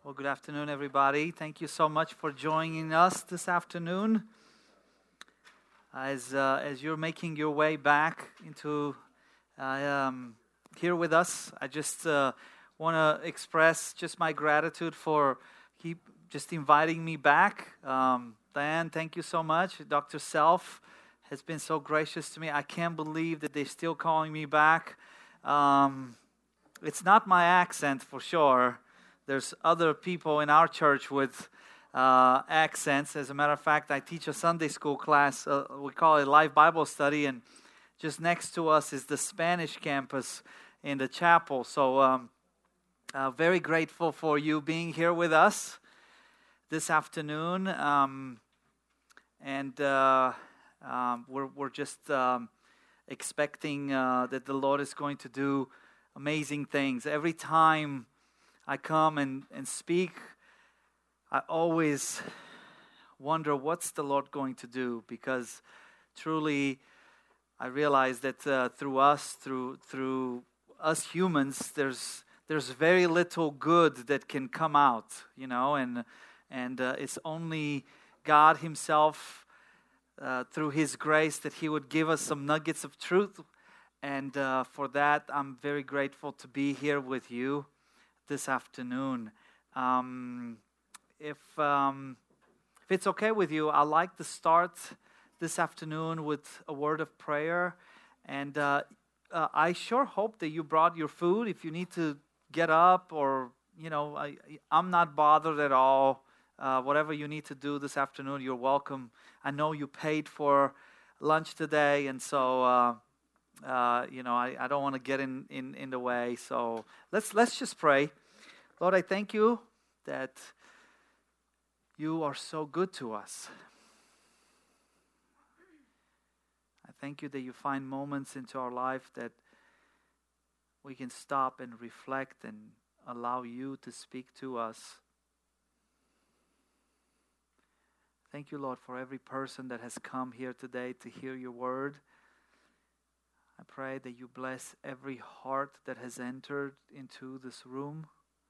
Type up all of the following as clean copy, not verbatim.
Well, good afternoon, everybody. Thank you so much for joining us this afternoon. As you're making your way back into here with us, I just want to express just my gratitude for just inviting me back. Diane, thank you so much. Dr. Self has been so gracious to me. I can't believe that they're still calling me back. It's not my accent for sure. There's other people in our church with accents. As a matter of fact, I teach a Sunday school class. We call it Live Bible Study, and just next to us is the Spanish campus in the chapel. So very grateful for you being here with us this afternoon. We're just expecting that the Lord is going to do amazing things. Every time I come and speak, I always wonder what's the Lord going to do, because truly I realize that through us humans, there's very little good that can come out, and it's only God Himself through His grace that He would give us some nuggets of truth, and for that I'm very grateful to be here with you this afternoon. If it's okay with you, I'd like to start this afternoon with a word of prayer. And I sure hope that you brought your food. If you need to get up, or I'm not bothered at all. Whatever you need to do this afternoon, you're welcome. I know you paid for lunch today, and so I don't want to get in the way. So let's just pray. Lord, I thank you that you are so good to us. I thank you that you find moments into our life that we can stop and reflect and allow you to speak to us. Thank you, Lord, for every person that has come here today to hear your word. I pray that you bless every heart that has entered into this room.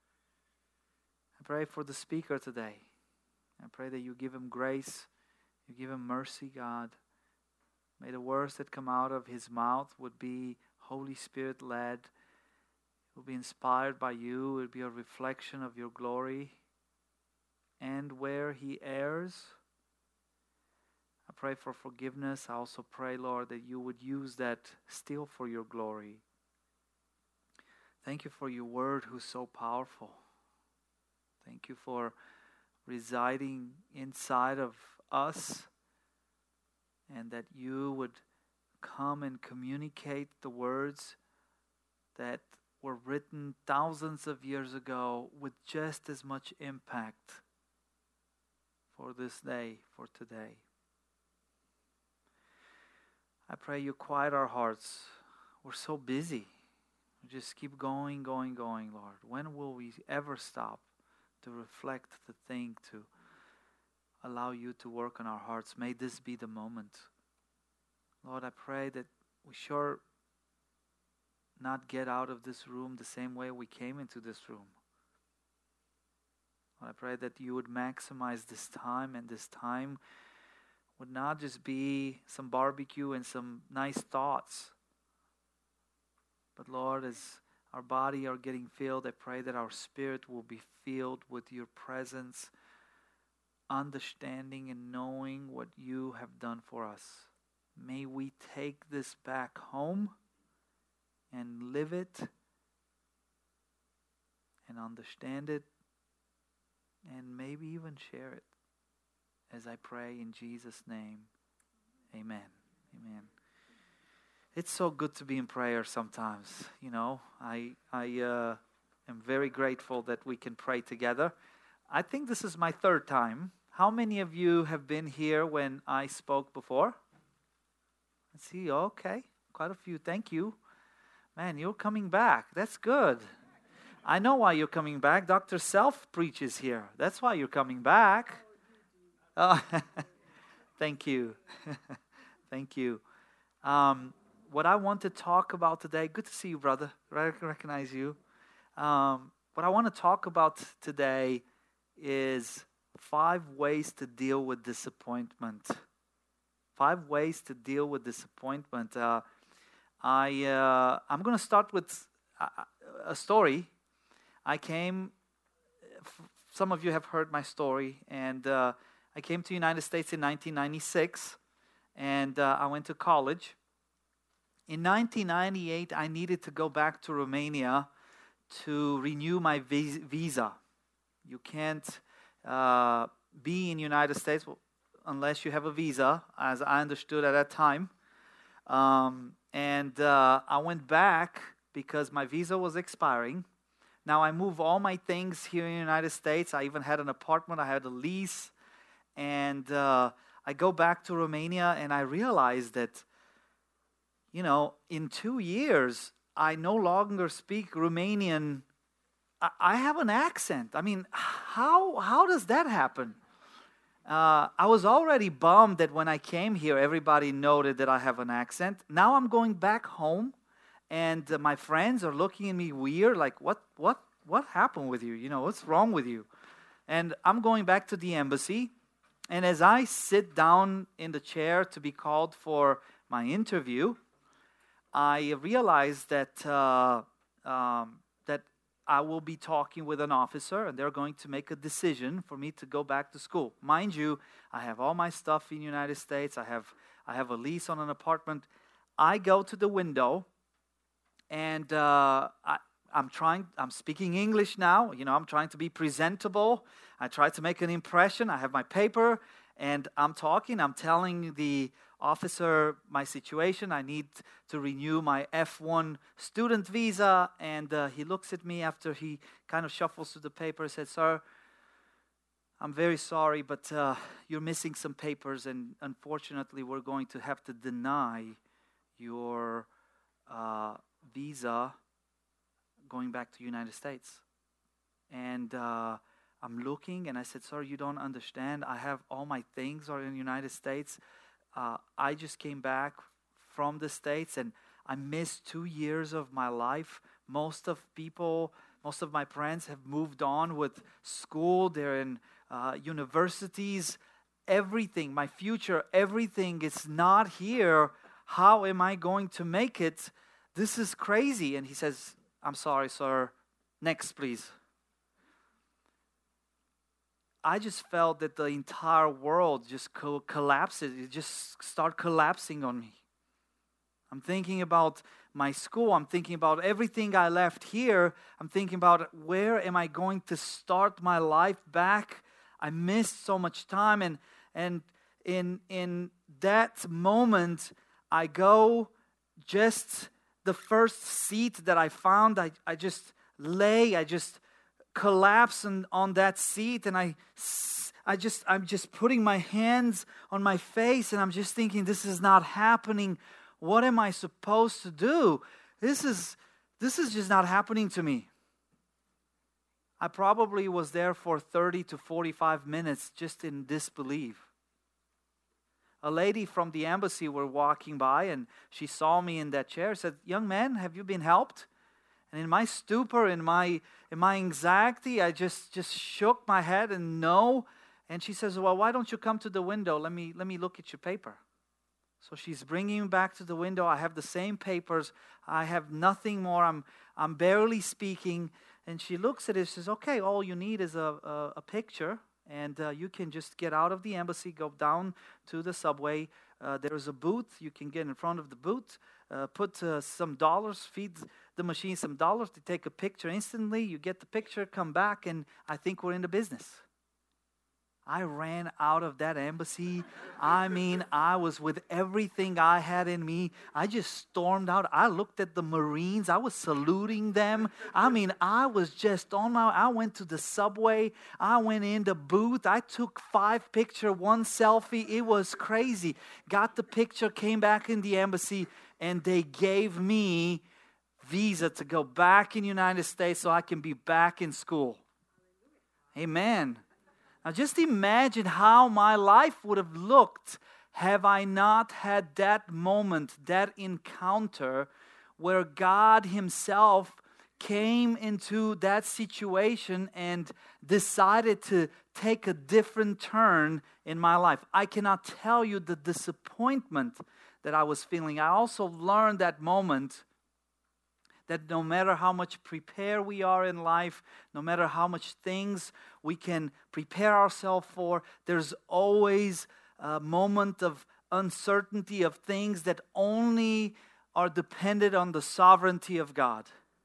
I pray for the speaker today. I pray that you give him grace, you give him mercy, God. May the words that come out of his mouth would be Holy Spirit led, will be inspired by you, it will be a reflection of your glory. And where he errs, I pray for forgiveness. I also pray, Lord, that you would use that still for your glory. Thank you for your word, who's so powerful. Thank you for residing inside of us, and that you would come and communicate the words that were written thousands of years ago with just as much impact for this day, for today. I pray you quiet our hearts. We're so busy. We just keep going, Lord. When will we ever stop to reflect, to think, to allow you to work on our hearts? May this be the moment. Lord, I pray that we sure not get out of this room the same way we came into this room. Lord, I pray that you would maximize this time, and this time would not just be some barbecue and some nice thoughts, but Lord, as our body are getting filled, I pray that our spirit will be filled with your presence, understanding and knowing what you have done for us. May we take this back home and live it and understand it, and maybe even share it. As I pray in Jesus' name, amen. Amen. It's so good to be in prayer sometimes. I am very grateful that we can pray together. I think this is my third time. How many of you have been here when I spoke before? Let's see. Okay, quite a few. Thank you. Man, you're coming back. That's good. I know why you're coming back. Dr. Self preaches here. That's why you're coming back. Oh, thank you. Thank you. What I want to talk about today, good to see you, brother. I recognize you. What I want to talk about today is 5 ways to deal with disappointment. 5 ways to deal with disappointment. I'm going to start with a story. Some of you have heard my story, and I came to the United States in 1996, and I went to college. In 1998, I needed to go back to Romania to renew my visa. You can't be in the United States unless you have a visa, as I understood at that time. I went back because my visa was expiring. Now I moved all my things here in the United States. I even had an apartment. I had a lease. And I go back to Romania, and I realized that, in 2 years, I no longer speak Romanian. I have an accent. I mean, how does that happen? I was already bummed that when I came here, everybody noted that I have an accent. Now I'm going back home, and my friends are looking at me weird, like, what happened with you? What's wrong with you? And I'm going back to the embassy, and as I sit down in the chair to be called for my interview, I realize that that I will be talking with an officer, and they're going to make a decision for me to go back to school. Mind you, I have all my stuff in the United States. I have a lease on an apartment. I go to the window, and I'm speaking English now. I'm trying to be presentable. I try to make an impression. I have my paper, and I'm telling the officer my situation. I need to renew my F1 student visa. And he looks at me after he kind of shuffles through the paper and said, "Sir, I'm very sorry, but you're missing some papers, and unfortunately we're going to have to deny your visa going back to the United States." And I'm looking, and I said, "Sir, you don't understand. I have all my things are in the United States. I just came back from the States, and I missed 2 years of my life. Most of my friends have moved on with school. They're in universities. Everything, my future, everything is not here. How am I going to make it? This is crazy." And he says, "I'm sorry, sir. Next, please." I just felt that the entire world just collapses. It just started collapsing on me. I'm thinking about my school. I'm thinking about everything I left here. I'm thinking about where am I going to start my life back. I missed so much time. And in that moment, I go just the first seat that I found. I just collapse on that seat, and I'm just putting my hands on my face, and I'm just thinking, this is not happening. What am I supposed to do? This is just not happening to me. I probably was there for 30 to 45 minutes just in disbelief. A lady from the embassy were walking by, and she saw me in that chair, said, "Young man, have you been helped?" And in my stupor, in my anxiety, I just shook my head and no. And she says, "Well, why don't you come to the window? Let me look at your paper." So she's bringing me back to the window. I have the same papers. I have nothing more. I'm barely speaking. And she looks at it and says, "Okay, all you need is a picture. And you can just get out of the embassy, go down to the subway. There's a booth. You can get in front of the booth, put some dollars, feed the machine some dollars to take a picture instantly. You get the picture, come back, and I think we're in the business." I ran out of that embassy. I mean, I was with everything I had in me. I just stormed out. I looked at the Marines. I was saluting them. I mean, I was just I went to the subway. I went in the booth. I took 5 pictures, 1 selfie. It was crazy. Got the picture, came back in the embassy, and they gave me visa to go back in the United States so I can be back in school. Amen. Now just imagine how my life would have looked have I not had that moment, that encounter where God Himself came into that situation and decided to take a different turn in my life. I cannot tell you the disappointment that I was feeling. I also learned that moment that no matter how much prepared we are in life, no matter how much things we can prepare ourselves for, there's always a moment of uncertainty, of things that only are dependent on the sovereignty of God.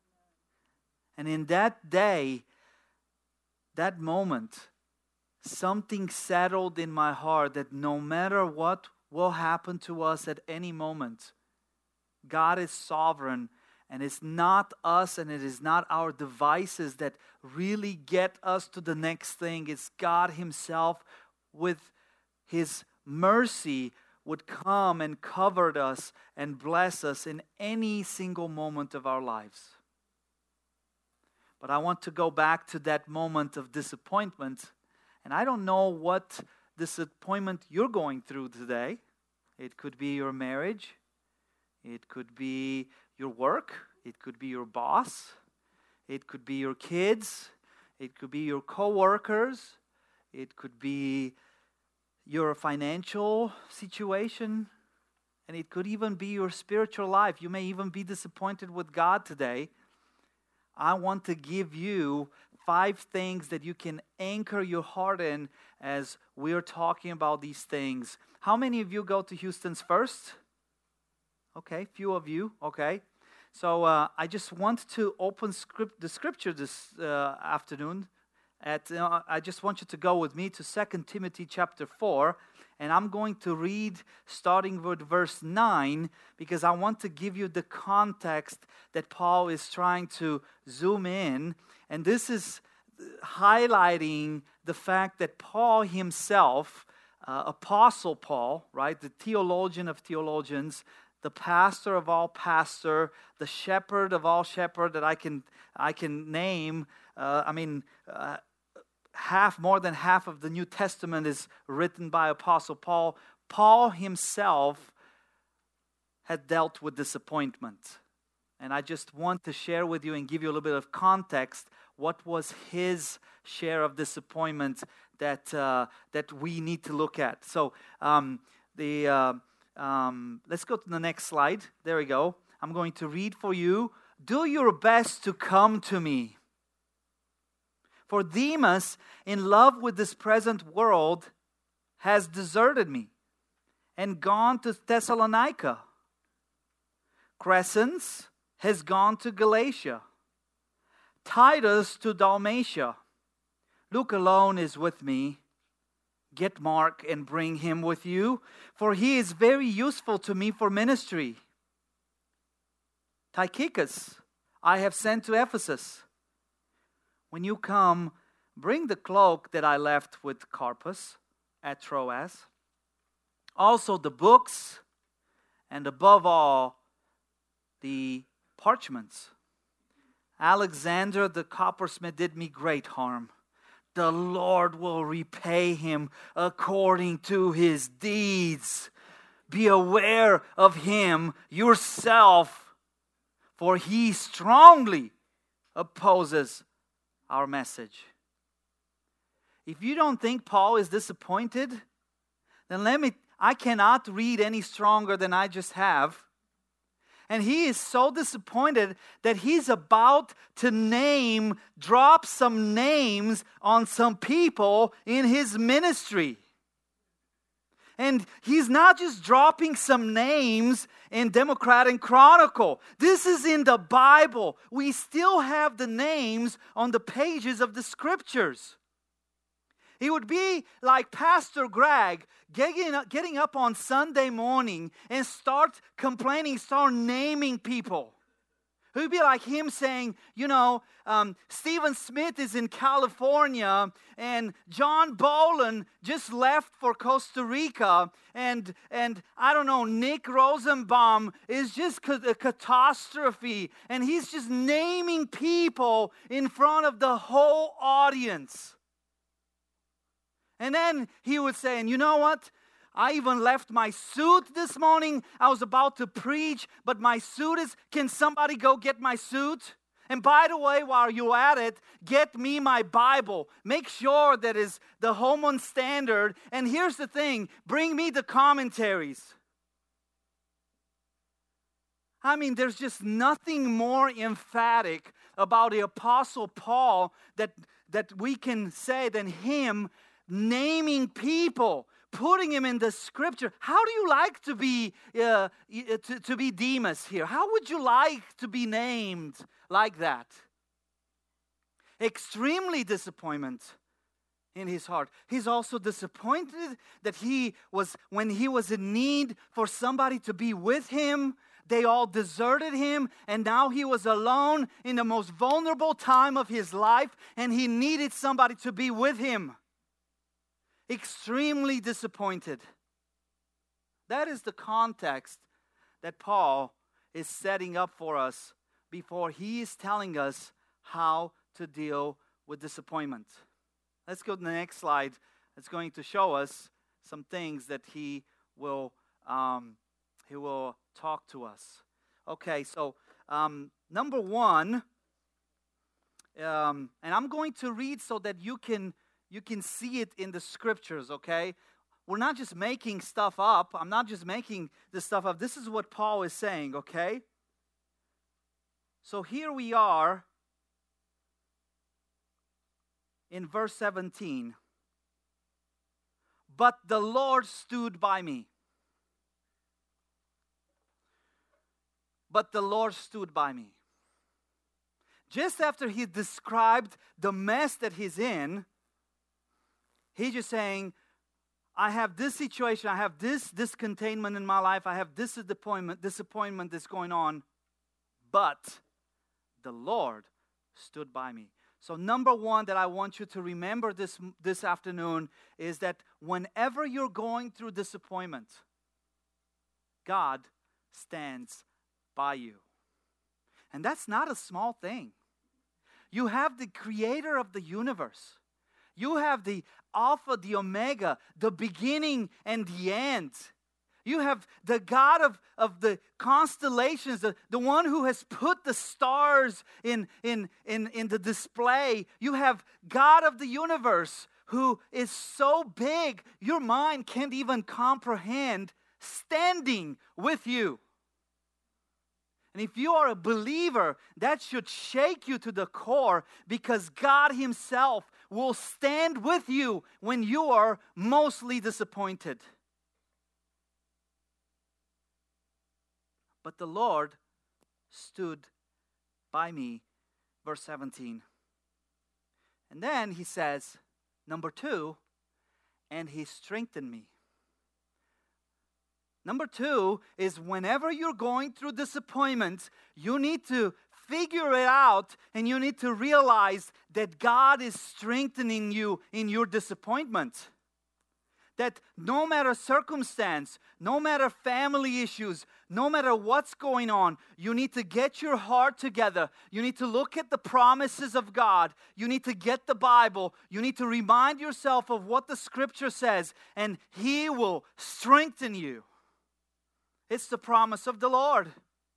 And in that day, that moment, something settled in my heart that no matter what will happen to us at any moment, God is sovereign. And it's not us and it is not our devices that really get us to the next thing. It's God Himself with His mercy would come and cover us and bless us in any single moment of our lives. But I want to go back to that moment of disappointment. And I don't know what disappointment you're going through today. It could be your marriage. It could be your work, it could be your boss, it could be your kids, it could be your co-workers, it could be your financial situation, and it could even be your spiritual life. You may even be disappointed with God today. I want to give you 5 things that you can anchor your heart in as we're talking about these things. How many of you go to Houston's First? Okay, few of you, okay. So I just want to open the scripture this afternoon. I just want you to go with me to 2 Timothy chapter 4. And I'm going to read starting with verse 9 because I want to give you the context that Paul is trying to zoom in. And this is highlighting the fact that Paul himself, Apostle Paul, right, the theologian of theologians, the pastor of all pastor, the shepherd of all shepherd that I can name. More than half of the New Testament is written by Apostle Paul. Paul himself had dealt with disappointment. And I just want to share with you and give you a little bit of context. What was his share of disappointment that we need to look at? So let's go to the next slide. There we go. I'm going to read for you. Do your best to come to me. For Demas, in love with this present world, has deserted me and gone to Thessalonica. Crescens has gone to Galatia. Titus to Dalmatia. Luke alone is with me. Get Mark and bring him with you, for he is very useful to me for ministry. Tychicus I have sent to Ephesus. When you come, bring the cloak that I left with Carpus at Troas. Also the books, and above all, the parchments. Alexander the coppersmith did me great harm. The Lord will repay him according to his deeds. Be aware of him yourself, for he strongly opposes our message. If you don't think Paul is disappointed, then I cannot read any stronger than I just have. And he is so disappointed that he's about to drop some names on some people in his ministry. And he's not just dropping some names in Democrat and Chronicle. This is in the Bible. We still have the names on the pages of the scriptures. It would be like Pastor Greg getting up on Sunday morning and start complaining, start naming people. It would be like him saying, Stephen Smith is in California and John Boland just left for Costa Rica and I don't know, Nick Rosenbaum is just a catastrophe, and he's just naming people in front of the whole audience. And then he would say, and you know what? I even left my suit this morning. I was about to preach, but my suit is, can somebody go get my suit? And by the way, while you're at it, get me my Bible. Make sure that is the Holman Standard. And here's the thing, bring me the commentaries. I mean, there's just nothing more emphatic about the Apostle Paul that we can say than him naming people, putting him in the Scripture. How do you like to be Demas here? How would you like to be named like that? Extremely disappointment in his heart. He's also disappointed that when he was in need for somebody to be with him, they all deserted him, and now he was alone in the most vulnerable time of his life, and he needed somebody to be with him. Extremely disappointed. That is the context that Paul is setting up for us before he is telling us how to deal with disappointment. Let's go to the next slide. It's going to show us some things that he will talk to us. Okay, so number one, and I'm going to read so that you can see it in the Scriptures, okay? We're not just making stuff up. I'm not just making this stuff up. This is what Paul is saying, okay? So here we are in verse 17. But the Lord stood by me. But the Lord stood by me. Just after he described the mess that he's in, he's just saying, I have this situation, I have this discontainment in my life, I have this disappointment that's going on, but the Lord stood by me. So number one that I want you to remember this afternoon is that whenever you're going through disappointment, God stands by you. And that's not a small thing. You have the creator of the universe. You have the Alpha, the Omega, the beginning and the end. You have the God of the constellations, the one who has put the stars in the display. You have God of the universe who is so big your mind can't even comprehend, standing with you. And if you are a believer, that should shake you to the core, because God himself will stand with you when you are mostly disappointed. But the Lord stood by me, verse 17. And then he says, number two, and he strengthened me. Number two is whenever you're going through disappointment, you need to figure it out, and you need to realize that God is strengthening you in your disappointment. That no matter circumstance, no matter family issues, no matter what's going on, you need to get your heart together. You need to look at the promises of God. You need to get the Bible. You need to remind yourself of what the Scripture says, and He will strengthen you. It's the promise of the Lord.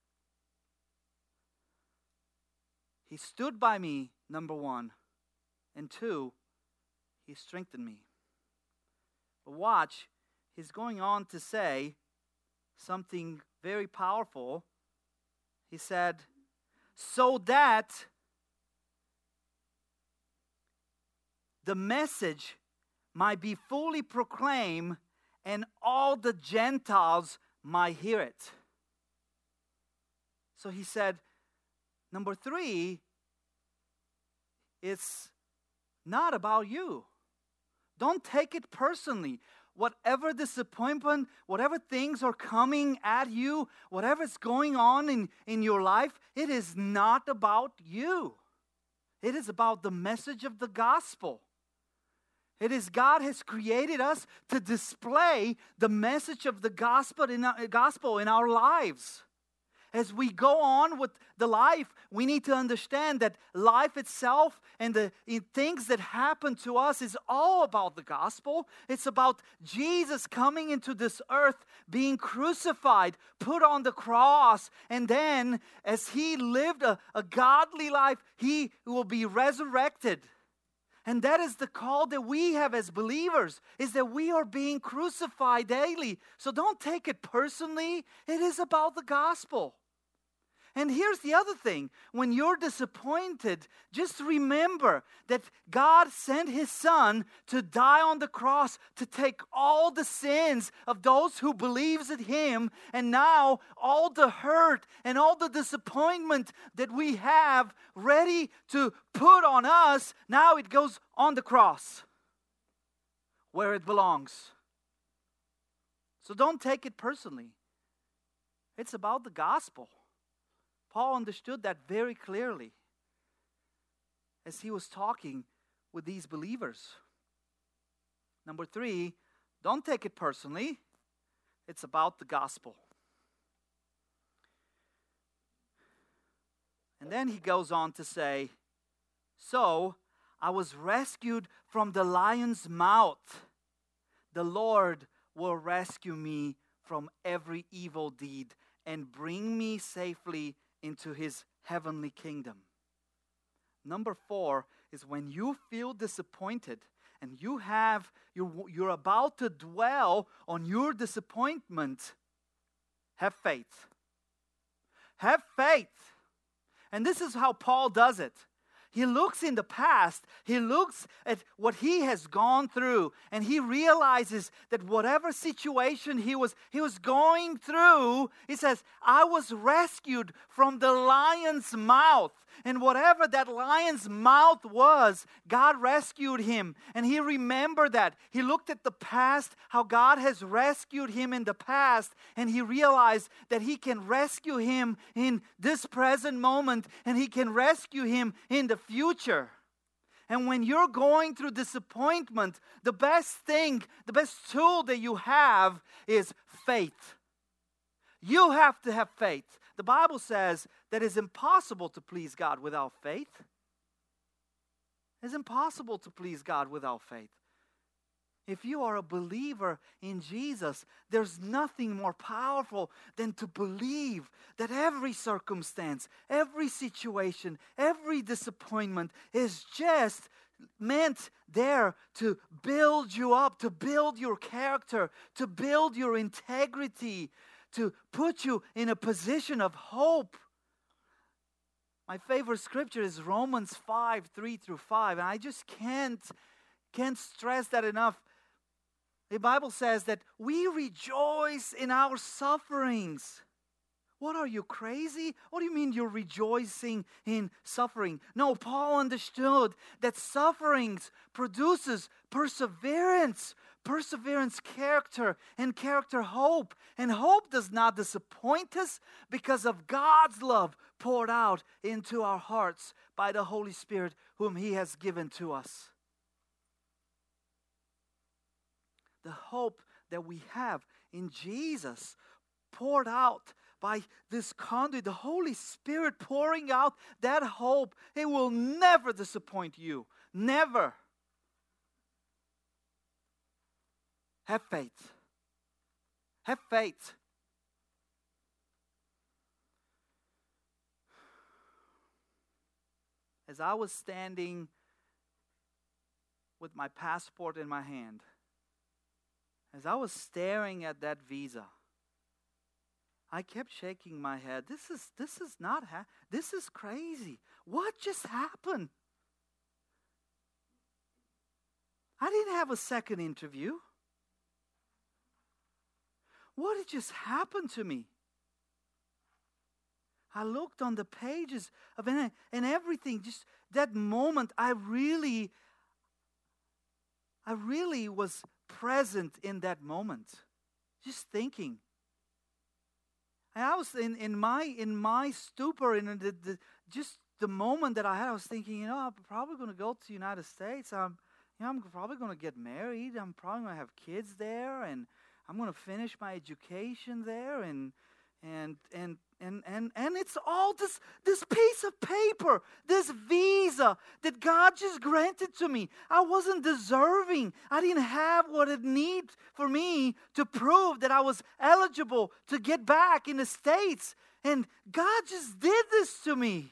He stood by me, number one. And two, He strengthened me. But watch, he's going on to say something very powerful. He said, so that the message might be fully proclaimed and all the Gentiles might hear it. So he said, number three, it's not about you. Don't take it personally. Whatever disappointment, whatever things are coming at you, whatever's going on in your life, it is not about you. It is about the message of the gospel. It is God has created us to display the message of the gospel in our lives. as we go on with the life, we need to understand that life itself and the things that happen to us is all about the gospel. It's about Jesus coming into this earth, being crucified, put on the cross, and then as He lived a godly life, He will be resurrected. And that is the call that we have as believers, is that we are being crucified daily. So don't take it personally. It is about the gospel. And here's the other thing. When you're disappointed, just remember that God sent His Son to die on the cross to take all the sins of those who believes in Him. And now all the hurt and all the disappointment that we have ready to put on us, now it goes on the cross where it belongs. So don't take it personally. It's about the gospel. Paul understood that very clearly as he was talking with these believers. Number 3, don't take it personally. It's about the gospel. And then he goes on to say, so I was rescued from the lion's mouth. The Lord will rescue me from every evil deed and bring me safely into His heavenly kingdom. Number 4 is when you feel disappointed and you're about to dwell on your disappointment, have faith. Have faith. And this is how Paul does it. He looks in the past, he looks at what he has gone through, and he realizes that whatever situation he was going through, he says, I was rescued from the lion's mouth. And whatever that lion's mouth was, God rescued him. And he remembered that. He looked at the past, how God has rescued him in the past, and he realized that He can rescue him in this present moment, and He can rescue him in the future. And when you're going through disappointment, the best tool that you have is faith. You have to have faith. The Bible says that it's impossible to please God without faith. It's impossible to please God without faith. If you are a believer in Jesus, there's nothing more powerful than to believe that every circumstance, every situation, every disappointment is just meant there to build you up, to build your character, to build your integrity, to put you in a position of hope. My favorite scripture is Romans 5:3-5, and I just can't stress that enough. The Bible says that we rejoice in our sufferings. What, are you crazy? What do you mean you're rejoicing in suffering? No, Paul understood that sufferings produces perseverance. Perseverance, character, and character, hope. And hope does not disappoint us because of God's love poured out into our hearts by the Holy Spirit whom He has given to us. The hope that we have in Jesus poured out by this conduit, the Holy Spirit pouring out that hope, it will never disappoint you. Never. Have faith. Have faith. As I was standing with my passport in my hand, as I was staring at that visa, I kept shaking my head. This is crazy. What just happened? I didn't have a second interview. What had just happened to me? I looked on the pages of and everything. Just that moment, I really was present in that moment, just thinking. And I was in my stupor, in just the moment that I had. I was thinking, I'm probably going to go to the United States. I'm probably going to get married. I'm probably going to have kids there, and I'm going to finish my education there, and And it's all this piece of paper, this visa that God just granted to me. I wasn't deserving. I didn't have what it needed for me to prove that I was eligible to get back in the States. And God just did this to me.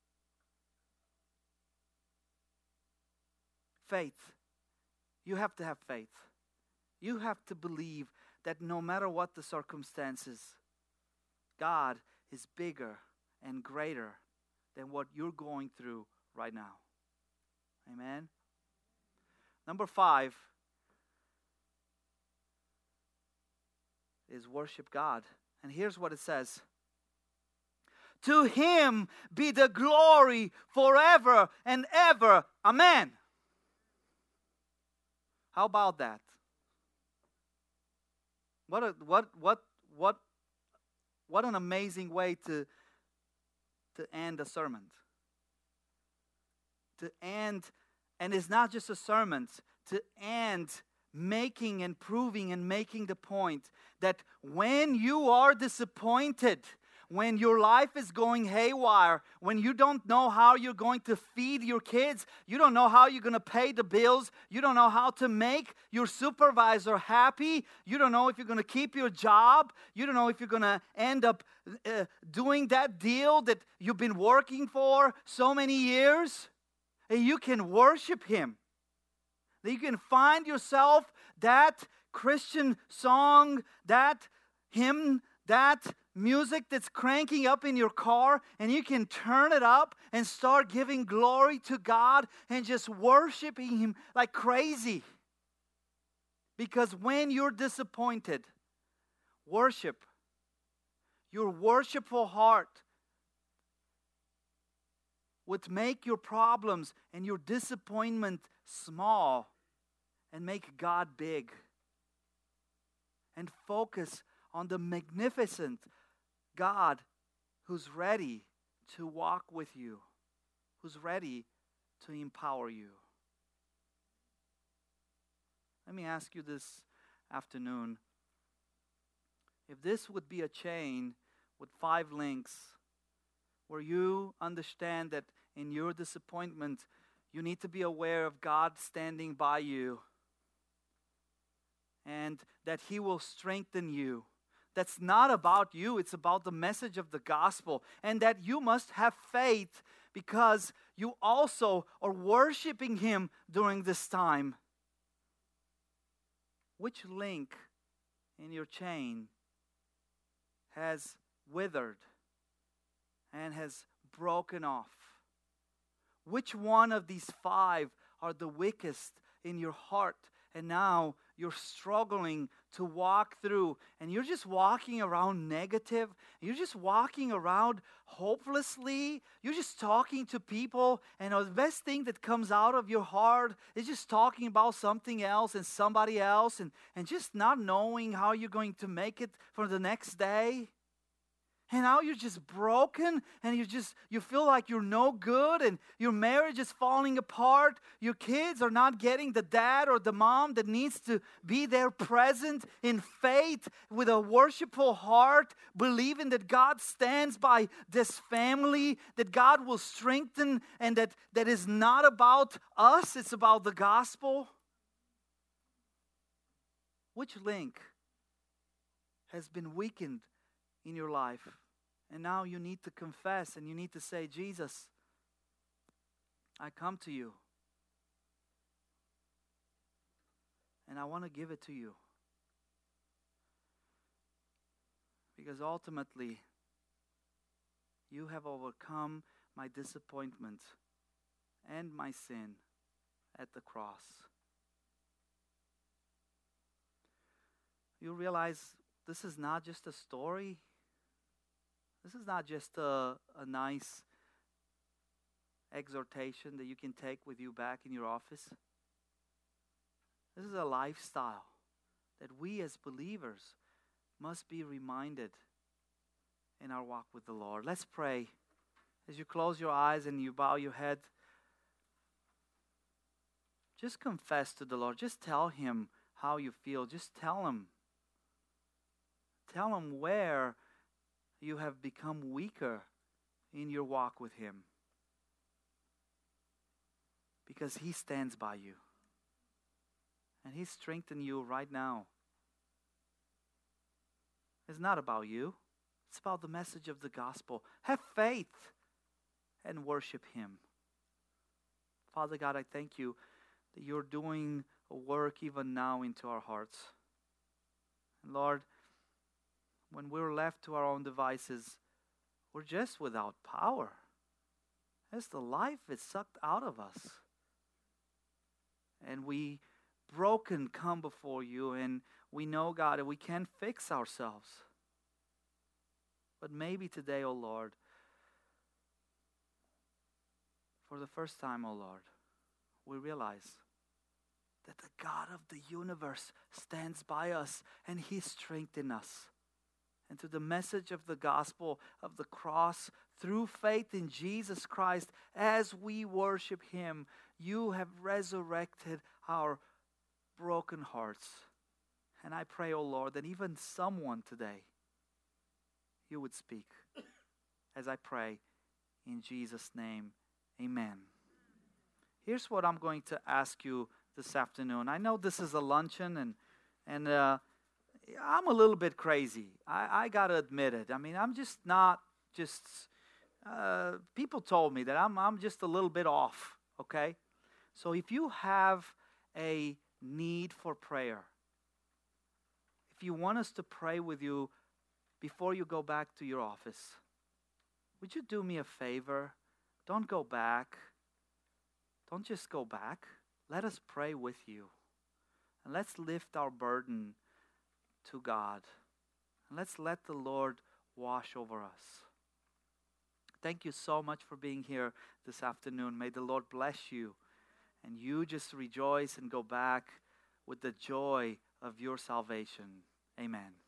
Faith. You have to have faith. You have to believe that no matter what the circumstances, God is bigger and greater than what you're going through right now. Amen. Number 5 is worship God. And here's what it says. To Him be the glory forever and ever. Amen. How about that? What an amazing way to end a sermon. To end, and it's not just a sermon, to end making and proving and making the point that when you are disappointed, when your life is going haywire, when you don't know how you're going to feed your kids, you don't know how you're going to pay the bills, you don't know how to make your supervisor happy, you don't know if you're going to keep your job, you don't know if you're going to end up doing that deal that you've been working for so many years, and you can worship Him. That you can find yourself that Christian song, that hymn, that music that's cranking up in your car, and you can turn it up and start giving glory to God and just worshiping Him like crazy. Because when you're disappointed, worship. Your worshipful heart would make your problems and your disappointment small and make God big. And focus on the magnificent God who's ready to walk with you, who's ready to empower you. Let me ask you this afternoon. If this would be a chain with 5 links, where you understand that in your disappointment, you need to be aware of God standing by you, and that He will strengthen you. That's not about you, it's about the message of the gospel. And that you must have faith because you also are worshiping Him during this time. Which link in your chain has withered and has broken off? Which one of these 5 are the weakest in your heart? And now you're struggling to walk through, and you're just walking around negative. You're just walking around hopelessly. You're just talking to people, and the best thing that comes out of your heart is just talking about something else and somebody else, and just not knowing how you're going to make it for the next day. And now you're just broken, and you feel like you're no good, and your marriage is falling apart. Your kids are not getting the dad or the mom that needs to be there present in faith with a worshipful heart, believing that God stands by this family, that God will strengthen, and that is not about us, it's about the gospel. Which link has been weakened in your life? And now you need to confess, and you need to say, Jesus, I come to you, and I want to give it to you. Because ultimately, you have overcome my disappointment and my sin at the cross. You realize this is not just a story. This is not just a nice exhortation that you can take with you back in your office. This is a lifestyle that we as believers must be reminded in our walk with the Lord. Let's pray. As you close your eyes and you bow your head, just confess to the Lord. Just tell Him how you feel. Just tell Him. Tell Him where you have become weaker in your walk with Him. Because He stands by you. And He's strengthening you right now. It's not about you. It's about the message of the gospel. Have faith and worship Him. Father God, I thank you that you're doing a work even now into our hearts. And Lord, when we're left to our own devices, we're just without power. As the life is sucked out of us. And we broken come before you, and we know, God, that we can't fix ourselves. But maybe today, oh Lord, for the first time, oh Lord, we realize that the God of the universe stands by us and He strengthens us. And to the message of the gospel of the cross, through faith in Jesus Christ, as we worship Him, you have resurrected our broken hearts. And I pray, oh Lord, that even someone today, you would speak. As I pray in Jesus' name, amen. Here's what I'm going to ask you this afternoon. I know this is a luncheon, and I'm a little bit crazy. I got to admit it. I mean, I'm just not just... people told me that I'm just a little bit off, okay? So if you have a need for prayer, if you want us to pray with you before you go back to your office, would you do me a favor? Don't go back. Don't just go back. Let us pray with you. And let's lift our burden to God. And let's let the Lord wash over us. Thank you so much for being here this afternoon. May the Lord bless you. And you just rejoice and go back with the joy of your salvation. Amen.